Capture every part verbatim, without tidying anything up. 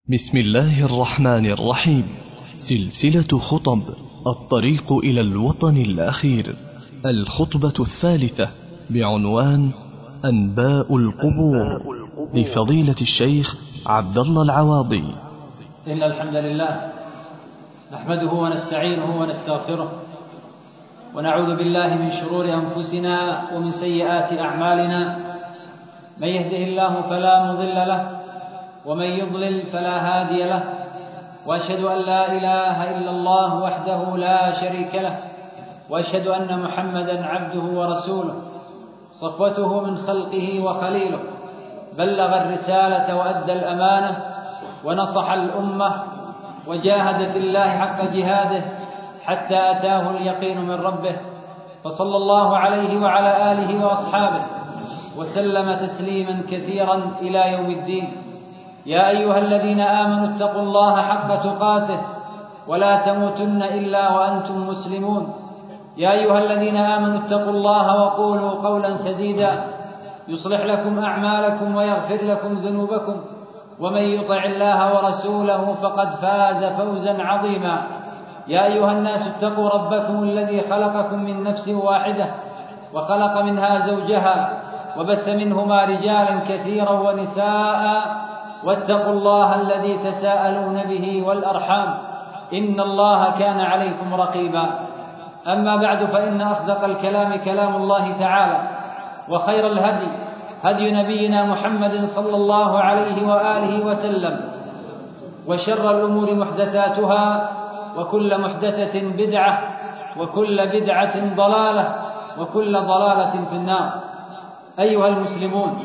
بسم الله الرحمن الرحيم. سلسلة خطب الطريق إلى الوطن الأخير، الخطبة الثالثة بعنوان أنباء القبور، لفضيلة الشيخ عبد الله العواضي. إن الحمد لله نحمده ونستعينه ونستغفره، ونعوذ بالله من شرور أنفسنا ومن سيئات أعمالنا. من يهده الله فلا مضل له، ومن يضلل فلا هادي له، وأشهد أن لا إله إلا الله وحده لا شريك له، وأشهد أن محمدا عبده ورسوله، صفوته من خلقه وخليله، بلغ الرسالة وأدى الأمانة ونصح الأمة وجاهد في الله حق جهاده حتى أتاه اليقين من ربه، فصلى الله عليه وعلى آله وأصحابه وسلم تسليما كثيرا إلى يوم الدين. يا أيها الذين آمنوا اتقوا الله حق تقاته ولا تموتن إلا وأنتم مسلمون. يا أيها الذين آمنوا اتقوا الله وقولوا قولا سديدا يصلح لكم أعمالكم ويغفر لكم ذنوبكم، ومن يطع الله ورسوله فقد فاز فوزا عظيما. يا أيها الناس اتقوا ربكم الذي خلقكم من نفس واحدة وخلق منها زوجها وبث منهما رجالا كثيرا ونساء، واتقوا الله الذي تساءلون به والأرحام، إن الله كان عليكم رقيبا. أما بعد، فإن أصدق الكلام كلام الله تعالى، وخير الهدي هدي نبينا محمد صلى الله عليه وآله وسلم، وشر الأمور محدثاتها، وكل محدثة بدعة، وكل بدعة ضلالة، وكل ضلالة في النار. أيها المسلمون،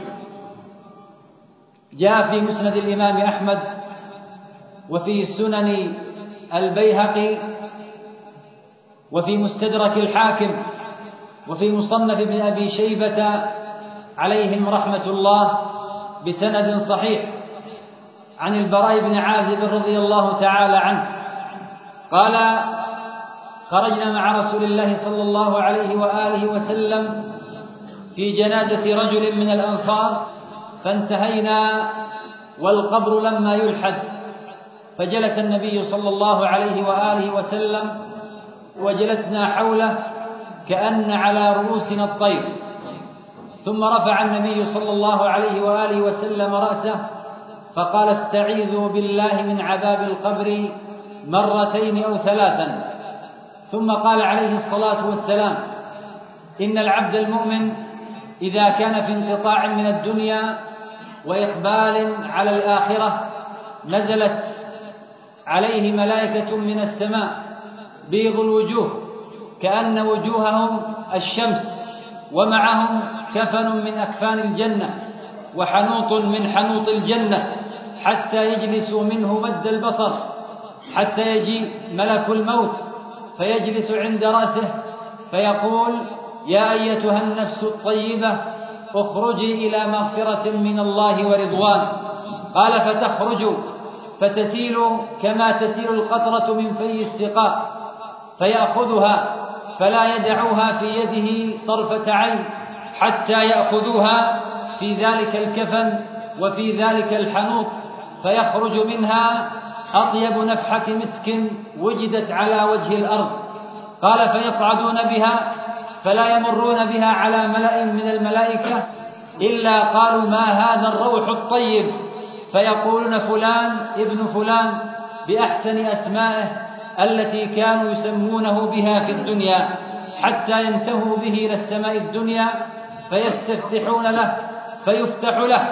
جاء في مسند الإمام أحمد وفي سنن البيهقي وفي مستدرك الحاكم وفي مصنف ابن أبي شيبة عليهم رحمة الله بسند صحيح عن البراء بن عازب رضي الله تعالى عنه قال: خرجنا مع رسول الله صلى الله عليه وآله وسلم في جنازة رجل من الأنصار، فانتهينا والقبر لما يلحد، فجلس النبي صلى الله عليه وآله وسلم وجلسنا حوله كأن على رؤوسنا الطير، ثم رفع النبي صلى الله عليه وآله وسلم رأسه فقال: استعيذوا بالله من عذاب القبر مرتين أو ثلاثا. ثم قال عليه الصلاة والسلام: إن العبد المؤمن إذا كان في انقطاع من الدنيا وإقبال على الآخرة نزلت عليه ملائكة من السماء بيض الوجوه كأن وجوههم الشمس، ومعهم كفن من أكفان الجنة وحنوط من حنوط الجنة، حتى يجلسوا منه مد البصر، حتى يجي ملك الموت فيجلس عند رأسه فيقول: يا أيتها النفس الطيبة اخرجي إلى مغفرة من الله ورضوان. قال: فتخرج فتسيل كما تسيل القطرة من في السقاء، فيأخذها فلا يدعوها في يده طرفة عين حتى يأخذوها في ذلك الكفن وفي ذلك الحنوط، فيخرج منها أطيب نفحة مسك وجدت على وجه الأرض. قال: فيصعدون بها فلا يمرون بها على ملأ من الملائكة إلا قالوا: ما هذا الروح الطيب؟ فيقولون: فلان ابن فلان، بأحسن أسمائه التي كانوا يسمونه بها في الدنيا، حتى ينتهوا به إلى السماء الدنيا فيستفتحون له فيفتح له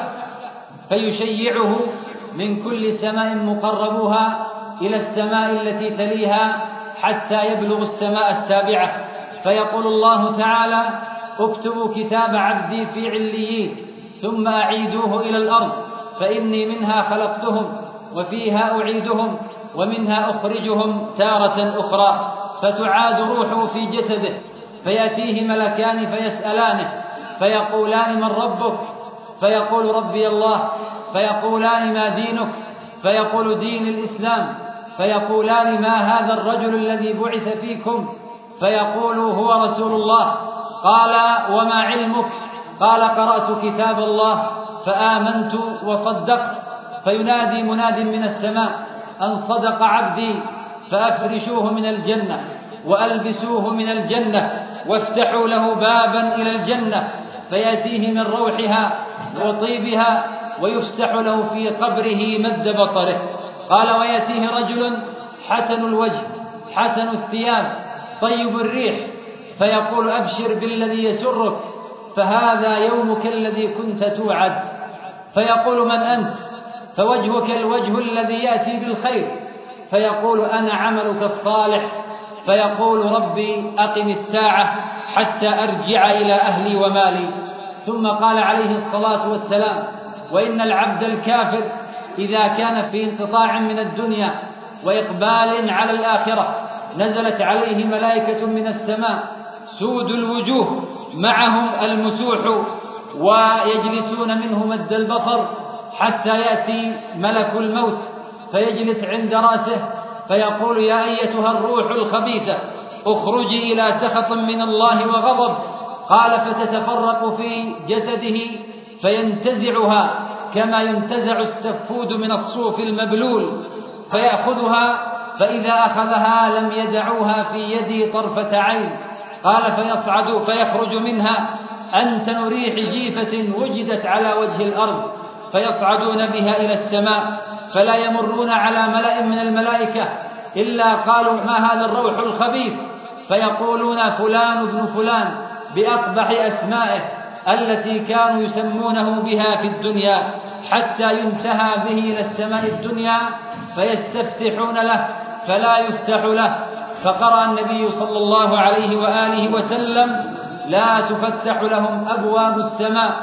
فيشيعه من كل سماء مقربوها إلى السماء التي تليها حتى يبلغ السماء السابعة، فيقول الله تعالى: اكتبوا كتاب عبدي في عليين، ثم أعيدوه إلى الأرض، فإني منها خلقتهم وفيها أعيدهم ومنها أخرجهم تارة أخرى. فتعاد روحه في جسده، فيأتيه ملكان فيسألانه فيقولان: من ربك؟ فيقول: ربي الله. فيقولان: ما دينك؟ فيقول: دين الإسلام. فيقولان: ما هذا الرجل الذي بعث فيكم؟ فيقول: هو رسول الله. قال: وما علمك؟ قال: قرأت كتاب الله فآمنت وصدقت. فينادي مناد من السماء أن صدق عبدي فأفرشوه من الجنة وألبسوه من الجنة وافتحوا له بابا إلى الجنة، فيأتيه من روحها وطيبها ويفسح له في قبره مد بصره. قال: ويأتيه رجل حسن الوجه حسن الثياب طيب الريح، فيقول: أبشر بالذي يسرك، فهذا يومك الذي كنت توعد. فيقول: من أنت؟ فوجهك الوجه الذي يأتي بالخير. فيقول: أنا عملك الصالح. فيقول: ربي أقم الساعة حتى أرجع إلى أهلي ومالي. ثم قال عليه الصلاة والسلام: وإن العبد الكافر إذا كان في انقطاع من الدنيا وإقبال على الآخرة نزلت عليه ملائكة من السماء سود الوجوه معهم المسوح ويجلسون منه مد البصر، حتى يأتي ملك الموت فيجلس عند رأسه فيقول: يا أيتها الروح الخبيثة اخرجي إلى سخط من الله وغضب. قال: فتتفرق في جسده فينتزعها كما ينتزع السفود من الصوف المبلول، فيأخذها، فإذا أخذها لم يدعوها في يده طرفة عين. قال: فيصعد فيخرج منها أنتن ريح جيفة وجدت على وجه الأرض، فيصعدون بها إلى السماء، فلا يمرون على ملأ من الملائكة إلا قالوا: ما هذا الروح الخبيث؟ فيقولون: فلان ابن فلان، بأقبح أسمائه التي كانوا يسمونه بها في الدنيا، حتى ينتهى به إلى السماء الدنيا فيستفتحون له فلا يفتح له. فقرأ النبي صلى الله عليه وآله وسلم: لا تفتح لهم أبواب السماء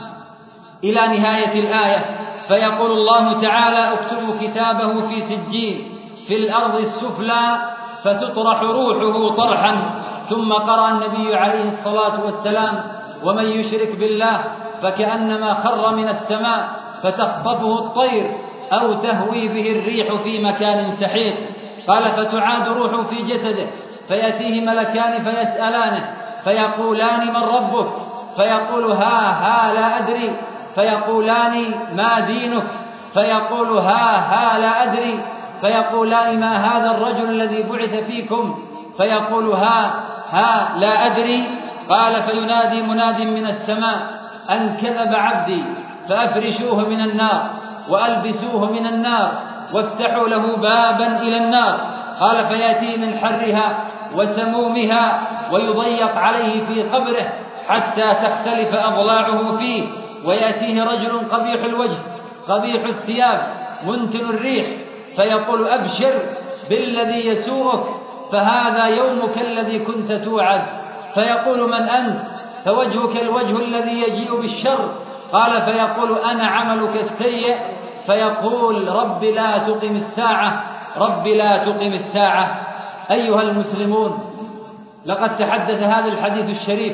إلى نهاية الآية. فيقول الله تعالى: اكتبوا كتابه في سجين في الأرض السفلى فتطرح روحه طرحا. ثم قرأ النبي عليه الصلاة والسلام: ومن يشرك بالله فكأنما خر من السماء فتخطفه الطير أو تهوي به الريح في مكان سحيق. قال: فتعاد روحه في جسده فيأتيه ملكان فيسألانه فيقولان: من ربك؟ فيقول: ها ها لا أدري. فيقولان: ما دينك؟ فيقول: ها ها لا أدري. فيقولان: ما هذا الرجل الذي بعث فيكم؟ فيقول: ها ها لا أدري. قال: فينادي مناد من السماء أن كذب عبدي فأفرشوه من النار وألبسوه من النار وافتحوا له بابا إلى النار. قال: فيأتي من حرها وسمومها ويضيق عليه في قبره حتى تختلف أضلاعه فيه، ويأتيه رجل قبيح الوجه قبيح الثياب منتن الريح، فيقول: أبشر بالذي يسوءك، فهذا يومك الذي كنت توعد. فيقول: من أنت؟ فوجهك الوجه الذي يجيء بالشر. قال: فيقول: أنا عملك السيء. فيقول: رب لا تقم الساعة، رب لا تقم الساعة. أيها المسلمون، لقد تحدث هذا الحديث الشريف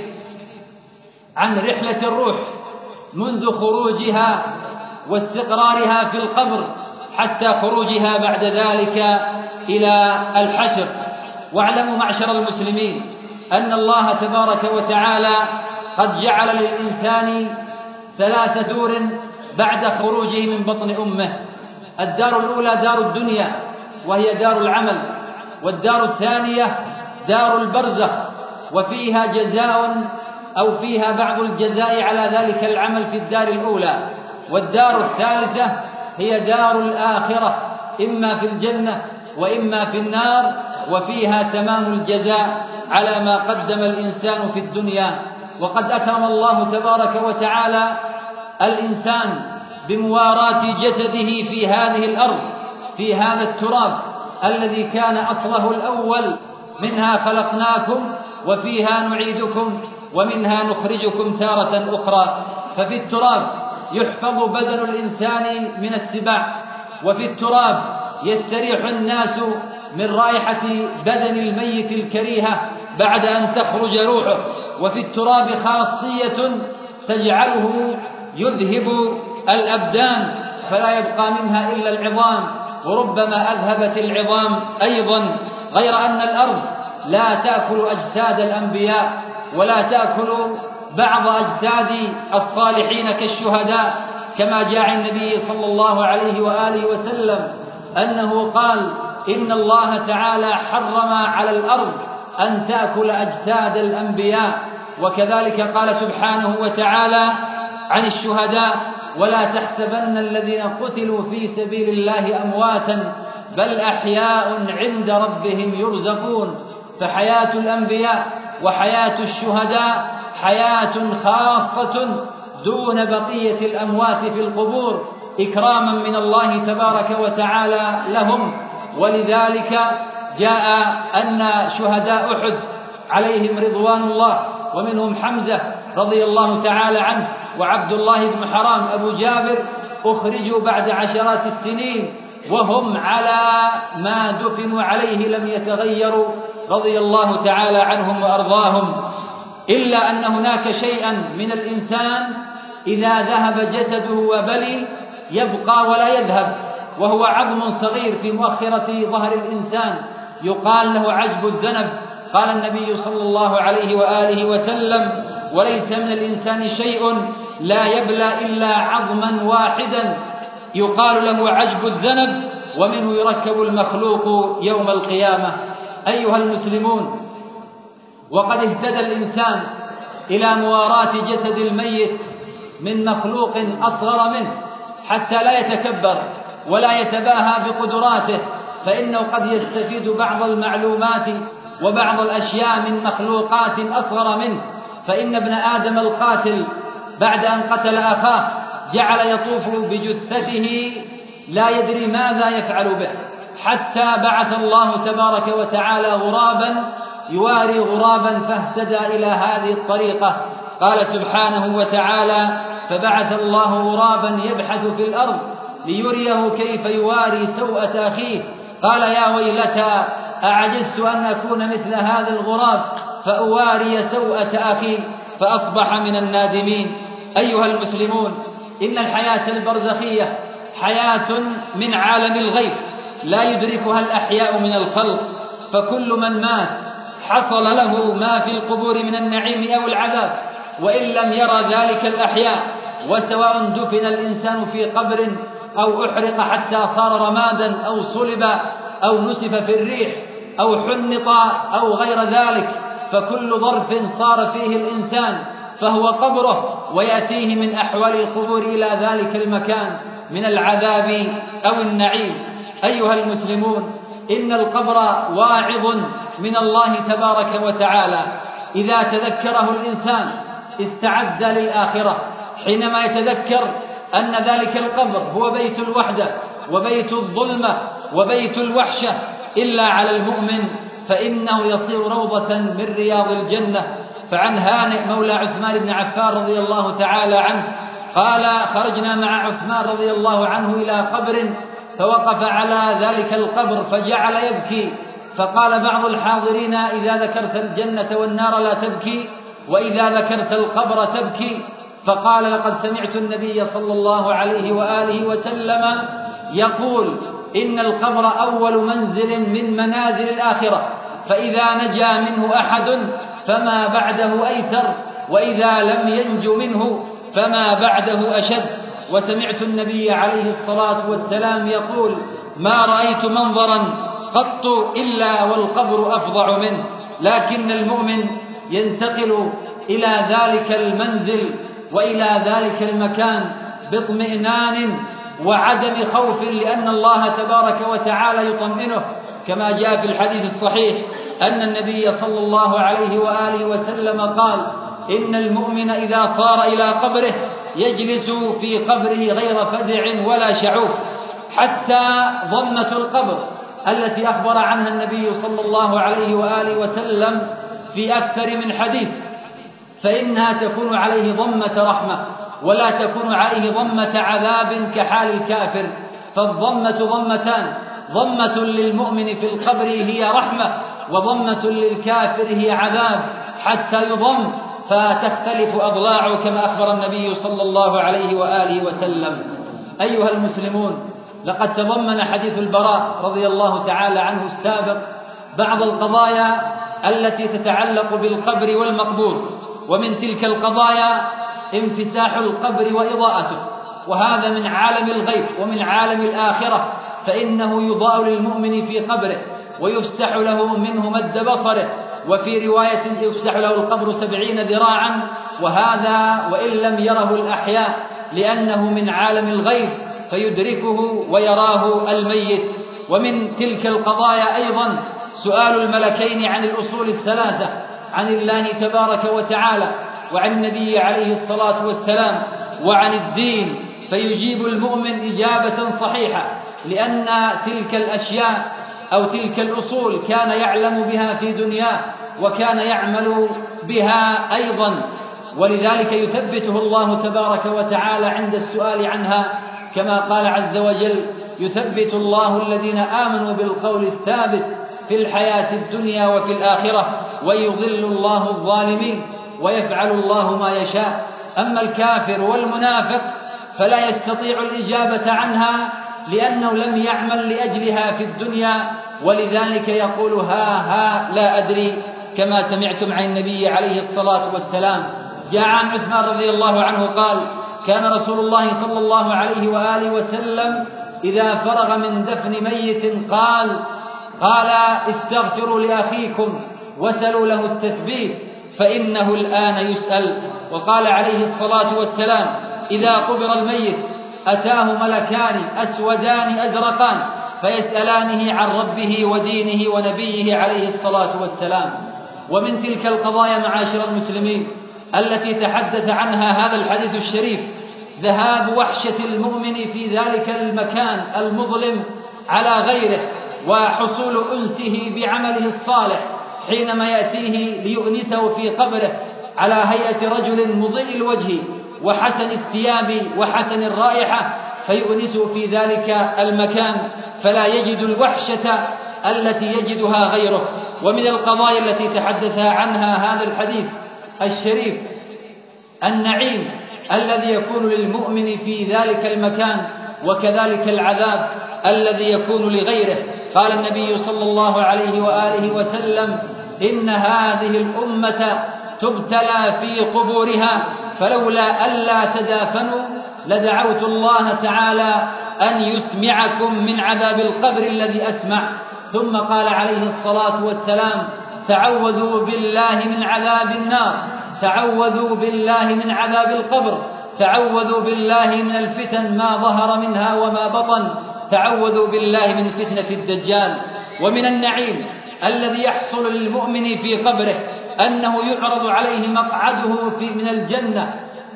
عن رحلة الروح منذ خروجها واستقرارها في القبر حتى خروجها بعد ذلك إلى الحشر. واعلموا معشر المسلمين أن الله تبارك وتعالى قد جعل للإنسان ثلاث دور بعد خروجه من بطن أمه. الدار الأولى دار الدنيا وهي دار العمل، والدار الثانية دار البرزخ وفيها جزاء أو فيها بعض الجزاء على ذلك العمل في الدار الأولى، والدار الثالثة هي دار الآخرة، إما في الجنة وإما في النار، وفيها تمام الجزاء على ما قدم الإنسان في الدنيا. وقد أكرم الله تبارك وتعالى الإنسان بمواراة جسده في هذه الأرض، في هذا التراب الذي كان أصله الأول: منها خلقناكم وفيها نعيدكم ومنها نخرجكم تارة أخرى. ففي التراب يحفظ بدن الإنسان من السباع، وفي التراب يستريح الناس من رائحة بدن الميت الكريهة بعد أن تخرج روحه، وفي التراب خاصية تجعله يذهب الأبدان فلا يبقى منها إلا العظام، وربما أذهبت العظام أيضا، غير أن الأرض لا تأكل أجساد الأنبياء ولا تأكل بعض أجساد الصالحين كالشهداء، كما جاء عن النبي صلى الله عليه وآله وسلم أنه قال: إن الله تعالى حرم على الأرض أن تأكل أجساد الأنبياء. وكذلك قال سبحانه وتعالى عن الشهداء: ولا تحسبن الذين قتلوا في سبيل الله أمواتا بل أحياء عند ربهم يرزقون. فحياة الأنبياء وحياة الشهداء حياة خاصة دون بقية الأموات في القبور إكراما من الله تبارك وتعالى لهم. ولذلك جاء أن شهداء أحد عليهم رضوان الله، ومنهم حمزة رضي الله تعالى عنه وعبد الله بن حرام أبو جابر، أخرجوا بعد عشرات السنين وهم على ما دفنوا عليه لم يتغيروا رضي الله تعالى عنهم وأرضاهم. إلا أن هناك شيئا من الإنسان إذا ذهب جسده وبلي يبقى ولا يذهب، وهو عظم صغير في مؤخرة ظهر الإنسان يقال له عجب الذنب. قال النبي صلى الله عليه وآله وسلم: وليس من الإنسان شيء لا يبلى إلا عظما واحدا يقال له عجب الذنب، ومنه يركب المخلوق يوم القيامة. أيها المسلمون، وقد اهتدى الإنسان إلى مواراة جسد الميت من مخلوق أصغر منه حتى لا يتكبر ولا يتباهى بقدراته، فإنه قد يستفيد بعض المعلومات وبعض الأشياء من مخلوقات أصغر منه. فإن ابن آدم القاتل بعد أن قتل أخاه جعل يطوف بجثته لا يدري ماذا يفعل به، حتى بعث الله تبارك وتعالى غرابا يواري غرابا فاهتدى إلى هذه الطريقة. قال سبحانه وتعالى: فبعث الله غرابا يبحث في الأرض ليريه كيف يواري سوءة أخيه قال: يا ويلتى أعجزت أن أكون مثل هذا الغراب فأواري سوءة أخي فأصبح من النادمين. أيها المسلمون، إن الحياة البرزخية حياة من عالم الغيب لا يدركها الأحياء من الخلق، فكل من مات حصل له ما في القبور من النعيم أو العذاب، وإن لم يرى ذلك الأحياء. وسواء دفن الإنسان في قبر أو أحرق حتى صار رمادا أو صلب أو نسف في الريح أو حنط أو غير ذلك، فكل ظرف صار فيه الإنسان فهو قبره، ويأتيه من أحوال القبور إلى ذلك المكان من العذاب أو النعيم. أيها المسلمون، إن القبر واعظ من الله تبارك وتعالى. إذا تذكره الإنسان استعد للآخرة، حينما يتذكر أن ذلك القبر هو بيت الوحدة وبيت الظلمة وبيت الوحشة إلا على المؤمن، فإنه يصير روضة من رياض الجنة. فعن هانئ مولى عثمان بن عفان رضي الله تعالى عنه قال: خرجنا مع عثمان رضي الله عنه إلى قبر، فوقف على ذلك القبر فجعل يبكي، فقال بعض الحاضرين: إذا ذكرت الجنة والنار لا تبكي، وإذا ذكرت القبر تبكي. فقال: لقد سمعت النبي صلى الله عليه وآله وسلم يقول: إن القبر أول منزل من منازل الآخرة، فإذا نجا منه أحد فما بعده أيسر، وإذا لم ينج منه فما بعده أشد. وسمعت النبي عليه الصلاة والسلام يقول: ما رأيت منظرا قط إلا والقبر أفظع منه. لكن المؤمن ينتقل إلى ذلك المنزل وإلى ذلك المكان باطمئنان وعدم خوف، لأن الله تبارك وتعالى يطمئنه، كما جاء في الحديث الصحيح أن النبي صلى الله عليه وآله وسلم قال: إن المؤمن إذا صار إلى قبره يجلس في قبره غير فزع ولا شعوف، حتى ضمة القبر التي أخبر عنها النبي صلى الله عليه وآله وسلم في أكثر من حديث، فإنها تكون عليه ضمة رحمة ولا تكون عليه ضمة عذاب كحال الكافر. فالضمة ضمتان: ضمة للمؤمن في القبر هي رحمة، وضمة للكافر هي عذاب حتى يضم فتختلف أضلاعه، كما أخبر النبي صلى الله عليه وآله وسلم. أيها المسلمون، لقد تضمن حديث البراء رضي الله تعالى عنه السابق بعض القضايا التي تتعلق بالقبر والمقبور، ومن تلك القضايا انفساح القبر وإضاءته. وهذا من عالم الغيب ومن عالم الآخرة، فإنه يضاء للمؤمن في قبره ويفسح له منه مد بصره، وفي رواية يفسح له القبر سبعين ذراعا، وهذا وإن لم يره الأحياء لأنه من عالم الغيب فيدركه ويراه الميت. ومن تلك القضايا أيضا سؤال الملكين عن الأصول الثلاثة، عن الله تبارك وتعالى وعن النبي عليه الصلاة والسلام وعن الدين، فيجيب المؤمن إجابة صحيحة، لأن تلك الأشياء أو تلك الأصول كان يعلم بها في دنياه وكان يعمل بها أيضا، ولذلك يثبته الله تبارك وتعالى عند السؤال عنها، كما قال عز وجل: يثبت الله الذين آمنوا بالقول الثابت في الحياة الدنيا وفي الآخرة ويضل الله الظالمين ويفعل الله ما يشاء. أما الكافر والمنافق فلا يستطيع الإجابة عنها لأنه لم يعمل لأجلها في الدنيا، ولذلك يقول ها ها لا أدري، كما سمعتم عن النبي عليه الصلاة والسلام. جاء عن عثمان رضي الله عنه قال: كان رسول الله صلى الله عليه وآله وسلم إذا فرغ من دفن ميت قال قال استغفروا لأخيكم وسلوا له التثبيت فإنه الآن يسأل. وقال عليه الصلاة والسلام: إذا قبر الميت أتاه ملكان أسودان أزرقان فيسألانه عن ربه ودينه ونبيه عليه الصلاة والسلام. ومن تلك القضايا معاشر المسلمين التي تحدث عنها هذا الحديث الشريف ذهاب وحشة المؤمن في ذلك المكان المظلم على غيره، وحصول أنسه بعمله الصالح حينما يأتيه ليؤنسه في قبره على هيئة رجل مضيء الوجه وحسن الثياب وحسن الرائحة، فيؤنسه في ذلك المكان فلا يجد الوحشة التي يجدها غيره. ومن القضايا التي تحدث عنها هذا الحديث الشريف النعيم الذي يكون للمؤمن في ذلك المكان، وكذلك العذاب الذي يكون لغيره. قال النبي صلى الله عليه وآله وسلم: إن هذه الأمة تبتلى في قبورها فلولا ألا تدافنوا لدعوت الله تعالى أن يسمعكم من عذاب القبر الذي أسمع. ثم قال عليه الصلاة والسلام: تعوذوا بالله من عذاب النار، تعوذوا بالله من عذاب القبر، تعوذوا بالله من الفتن ما ظهر منها وما بطن، تعوذوا بالله من فتنة الدجال. ومن النعيم الذي يحصل للمؤمن في قبره أنه يعرض عليه مقعده في من الجنة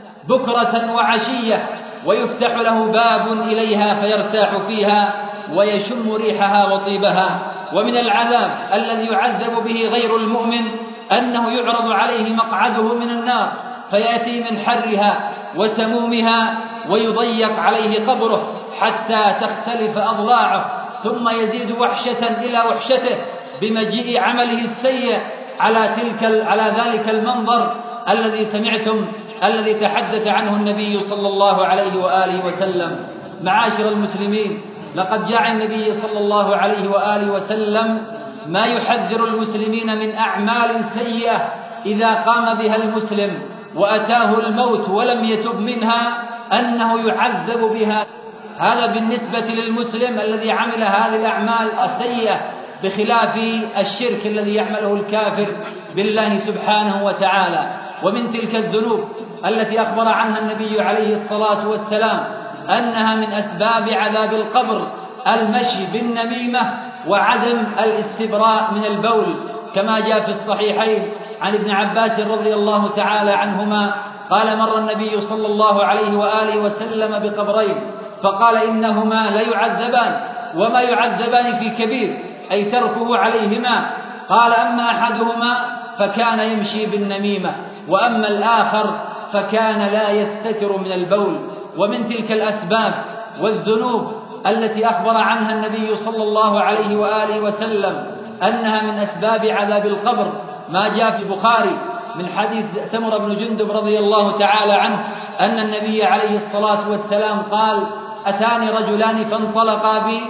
بكرة وعشية، ويفتح له باب إليها فيرتاح فيها ويشم ريحها وطيبها. ومن العذاب الذي يعذب به غير المؤمن أنه يعرض عليه مقعده من النار فيأتي من حرها وسمومها ويضيق عليه قبره حتى تختلف أضلاعه، ثم يزيد وحشة إلى وحشته بمجيء عمله السيء على تلك على ذلك المنظر الذي سمعتم الذي تحدث عنه النبي صلى الله عليه وآله وسلم. معاشر المسلمين، لقد جاء النبي صلى الله عليه وآله وسلم ما يحذر المسلمين من أعمال سيئة إذا قام بها المسلم وأتاه الموت ولم يتب منها أنه يعذب بها. هذا بالنسبة للمسلم الذي عمل هذه الأعمال السيئة، بخلاف الشرك الذي يعمله الكافر بالله سبحانه وتعالى. ومن تلك الذنوب التي أخبر عنها النبي عليه الصلاة والسلام أنها من أسباب عذاب القبر المشي بالنميمة وعدم الاستبراء من البول، كما جاء في الصحيحين عن ابن عباس رضي الله تعالى عنهما قال: مر النبي صلى الله عليه وآله وسلم بقبرين فقال: إنهما لا يعذبان وما يعذبان في كبير، أي تركه عليهما. قال: أما أحدهما فكان يمشي بالنميمة، وأما الآخر فكان لا يستتر من البول. ومن تلك الأسباب والذنوب التي أخبر عنها النبي صلى الله عليه وآله وسلم أنها من أسباب عذاب القبر ما جاء في البخاري من حديث سمرة بن جندب رضي الله تعالى عنه أن النبي عليه الصلاة والسلام قال: أتاني رجلان فانطلقا بي،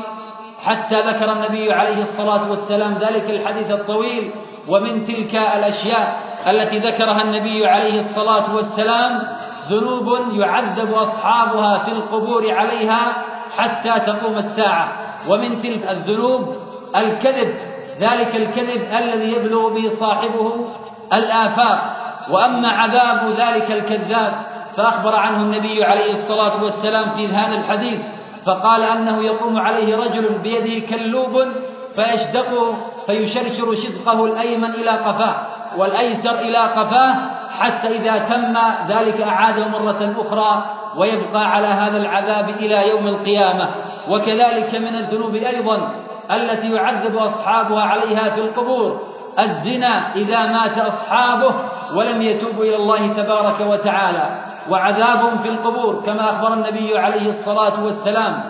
حتى ذكر النبي عليه الصلاة والسلام ذلك الحديث الطويل. ومن تلك الأشياء التي ذكرها النبي عليه الصلاة والسلام ذنوب يعذب أصحابها في القبور عليها حتى تقوم الساعة. ومن تلك الذنوب الكذب، ذلك الكذب الذي يبلغ به صاحبه الآفاق. وأما عذاب ذلك الكذاب فأخبر عنه النبي عليه الصلاة والسلام في هذا الحديث، فقال أنه يقوم عليه رجل بيده كلوب فيشدقه فيشرشر شدقه الأيمن إلى قفاه والأيسر إلى قفاه، حتى إذا تم ذلك أعاده مرة أخرى، ويبقى على هذا العذاب إلى يوم القيامة. وكذلك من الذنوب أيضا التي يعذب أصحابها عليها في القبور الزنا إذا مات أصحابه ولم يتوبوا إلى الله تبارك وتعالى، وعذابهم في القبور كما أخبر النبي عليه الصلاة والسلام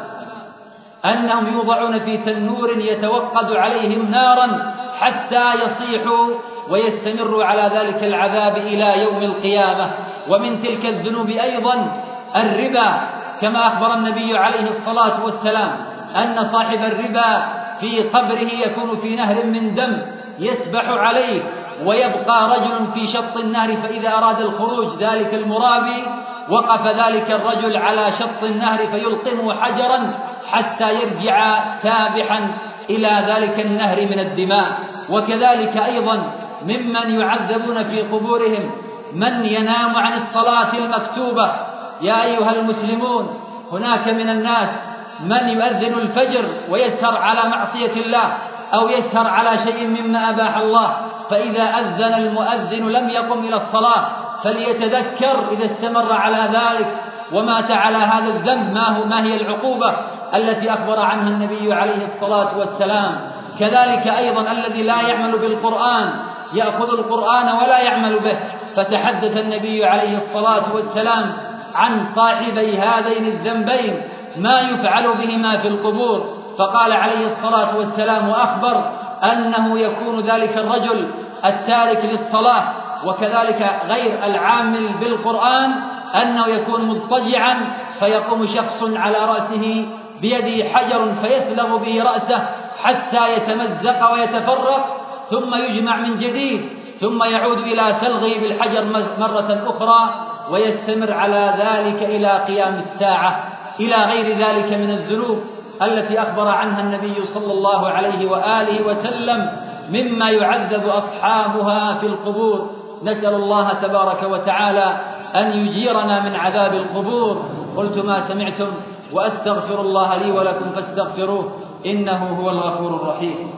أنهم يوضعون في تنور يتوقد عليهم نارا حتى يصيحوا ويستمروا على ذلك العذاب إلى يوم القيامة. ومن تلك الذنوب أيضا الربا، كما أخبر النبي عليه الصلاة والسلام أن صاحب الربا في قبره يكون في نهر من دم يسبح عليه، ويبقى رجل في شط النهر، فإذا أراد الخروج ذلك المرابي وقف ذلك الرجل على شط النهر فيلقمه حجرا حتى يرجع سابحا إلى ذلك النهر من الدماء. وكذلك أيضا ممن يعذبون في قبورهم من ينام عن الصلاة المكتوبة. يا أيها المسلمون، هناك من الناس من يؤذن الفجر ويسهر على معصية الله أو يسهر على شيء مما أباح الله، فإذا أذن المؤذن لم يقم إلى الصلاة فليتذكر إذا استمر على ذلك ومات على هذا الذنب ما هو ما هي العقوبة التي أخبر عنها النبي عليه الصلاة والسلام. كذلك أيضا الذي لا يعمل بالقرآن، يأخذ القرآن ولا يعمل به، فتحدث النبي عليه الصلاة والسلام عن صاحبي هذين الذنبين ما يفعل بهما في القبور، فقال عليه الصلاة والسلام وأخبر أنه يكون ذلك الرجل التارك للصلاة وكذلك غير العامل بالقرآن أنه يكون مضطجعا فيقوم شخص على رأسه بيده حجر فيثلغ به رأسه حتى يتمزق ويتفرق، ثم يجمع من جديد، ثم يعود إلى سلغه بالحجر مرة أخرى، ويستمر على ذلك إلى قيام الساعة، إلى غير ذلك من الذنوب التي أخبر عنها النبي صلى الله عليه وآله وسلم مما يعذب أصحابها في القبور. نسأل الله تبارك وتعالى أن يجيرنا من عذاب القبور. قلت ما سمعتم وأستغفر الله لي ولكم فاستغفروه إنه هو الغفور الرحيم.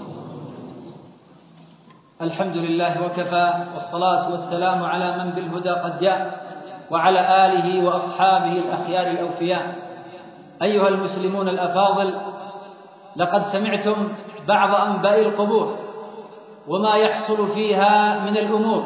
الحمد لله وكفى، والصلاة والسلام على من بالهدى قد جاء، وعلى آله وأصحابه الأخيار الأوفياء. أيها المسلمون الأفاضل، لقد سمعتم بعض أنباء القبور وما يحصل فيها من الأمور،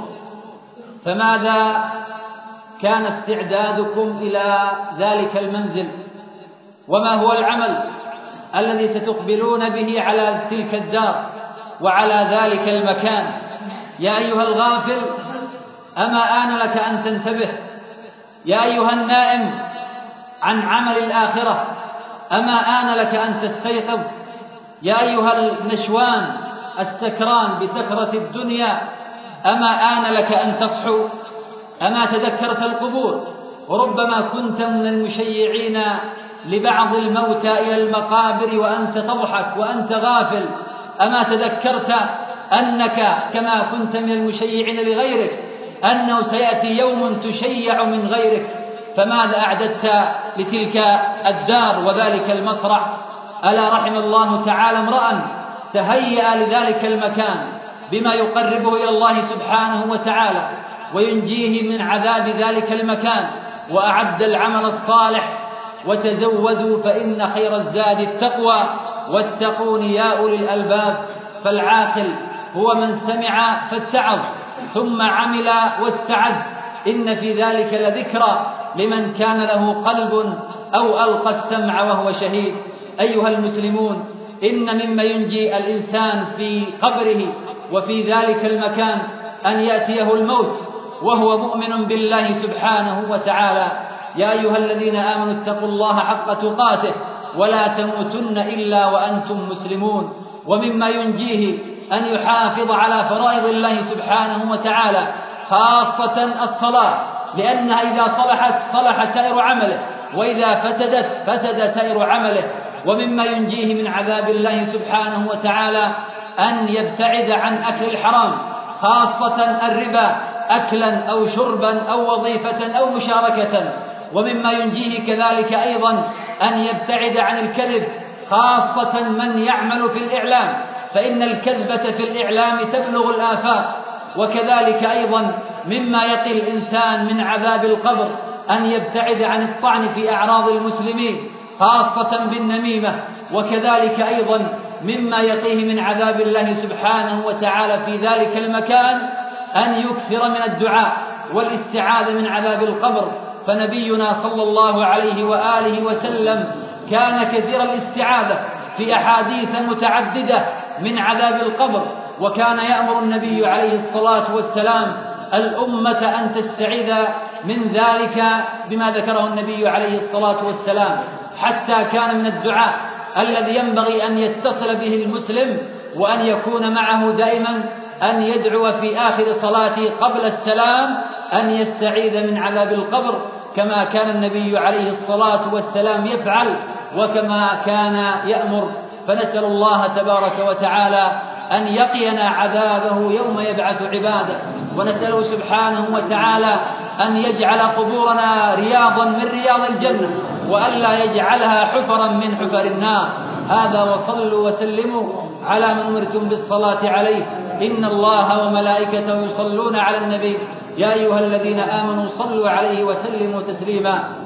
فماذا كان استعدادكم إلى ذلك المنزل؟ وما هو العمل الذي ستقبلون به على تلك الدار وعلى ذلك المكان؟ يا أيها الغافل، أما آن لك أن تنتبه؟ يا أيها النائم عن عمل الآخرة، أما آن لك أن تستيقظ؟ يا أيها النشوان السكران بسكرة الدنيا، أما آن لك أن تصحوا؟ أما تذكرت القبور؟ وربما كنت من المشيعين لبعض الموتى إلى المقابر وأنت تضحك وأنت غافل. أما تذكرت أنك كما كنت من المشيعين لغيرك أنه سيأتي يوم تشيع من غيرك؟ فماذا أعددت لتلك الدار وذلك المصرع؟ ألا رحم الله تعالى امرأ تهيأ لذلك المكان بما يقربه إلى الله سبحانه وتعالى وينجيه من عذاب ذلك المكان، وأعد العمل الصالح. وتزودوا فإن خير الزاد التقوى واتقون يا أولي الألباب. فالعاقل هو من سمع فاتعظ ثم عمل واستعد، إن في ذلك لذكرى لمن كان له قلب أو ألقى السمع وهو شهيد. أيها المسلمون، إن مما ينجي الإنسان في قبره وفي ذلك المكان أن يأتيه الموت وهو مؤمن بالله سبحانه وتعالى. يا أيها الذين آمنوا اتقوا الله حق تقاته ولا تموتن إلا وأنتم مسلمون. ومما ينجيه أن يحافظ على فرائض الله سبحانه وتعالى، خاصة الصلاة، لأنها إذا صلحت صلح سائر عمله، وإذا فسدت فسد سائر عمله. ومما ينجيه من عذاب الله سبحانه وتعالى أن يبتعد عن أكل الحرام، خاصة الربا، أكلا أو شربا أو وظيفة أو مشاركة. ومما ينجيه كذلك أيضا أن يبتعد عن الكذب، خاصة من يعمل في الإعلام، فإن الكذبة في الإعلام تبلغ الآفاق. وكذلك أيضا مما يقي الإنسان من عذاب القبر أن يبتعد عن الطعن في أعراض المسلمين، خاصة بالنميمة. وكذلك أيضا مما يقيه من عذاب الله سبحانه وتعالى في ذلك المكان أن يكثر من الدعاء والاستعاذة من عذاب القبر، فنبينا صلى الله عليه وآله وسلم كان كثير الاستعاذة في أحاديث متعددة من عذاب القبر. وكان يأمر النبي عليه الصلاة والسلام الأمة أن تستعيذ من ذلك بما ذكره النبي عليه الصلاة والسلام، حتى كان من الدعاء الذي ينبغي أن يتصل به المسلم وأن يكون معه دائما أن يدعو في آخر صلاته قبل السلام أن يستعيذ من عذاب القبر، كما كان النبي عليه الصلاة والسلام يفعل وكما كان يأمر. فنسأل الله تبارك وتعالى أن يقينا عذابه يوم يبعث عباده، ونسأله سبحانه وتعالى أن يجعل قبورنا رياضا من رياض الجنة، وألا يجعلها حفرا من حفر النار. هذا وصلوا وسلموا على من أمرتم بالصلاة عليه، إن الله وملائكته يصلون على النبي، يا أيها الذين آمنوا صلوا عليه وسلموا تسليما.